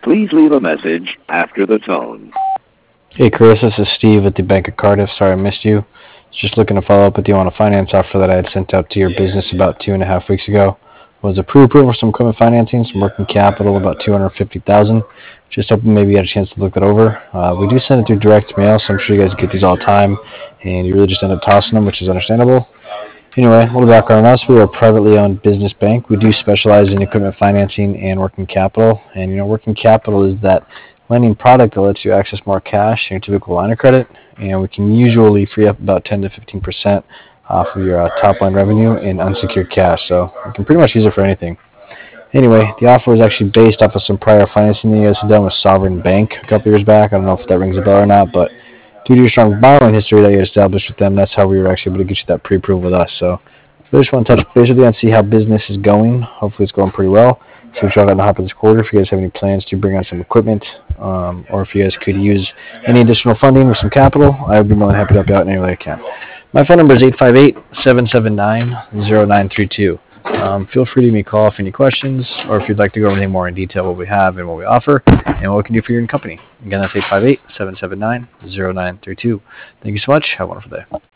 Please leave a message after the tone. Hey Chris, this is Steve at the Bank of Cardiff. Sorry I missed you. Just looking to follow up with you on a finance offer that I had sent out to your business about 2.5 weeks ago. It was a pre-approval for some equipment financing, some working capital, about $250,000. Just hoping maybe you had a chance to look that over. We do send it through direct mail, so I'm sure you guys get these all the time, and you really just end up tossing them, which is understandable. Anyway, a little background on us. We are a privately owned business bank. We do specialize in equipment financing and working capital. And, working capital is that lending product that lets you access more cash than your typical line of credit. And we can usually free up about 10 to 15% off of your top line revenue in unsecured cash. So you can pretty much use it for anything. Anyway, the offer was actually based off of some prior financing that you guys had done with Sovereign Bank a couple years back. I don't know if that rings a bell or not, but due to your strong borrowing history that you established with them, that's how we were actually able to get you that pre-approval with us. So I just want to touch base with you and see how business is going. Hopefully it's going pretty well. See what y'all got in the hopper this quarter. If you guys have any plans to bring on some equipment, or if you guys could use any additional funding or some capital, I would be more than happy to help you out in any way I can. My phone number is 858-779-0932. Feel free to give me a call if any questions, or if you'd like to go over anything more in detail what we have and what we offer and what we can do for your company. Again, that's 858-779-0932. Thank you so much. Have a wonderful day.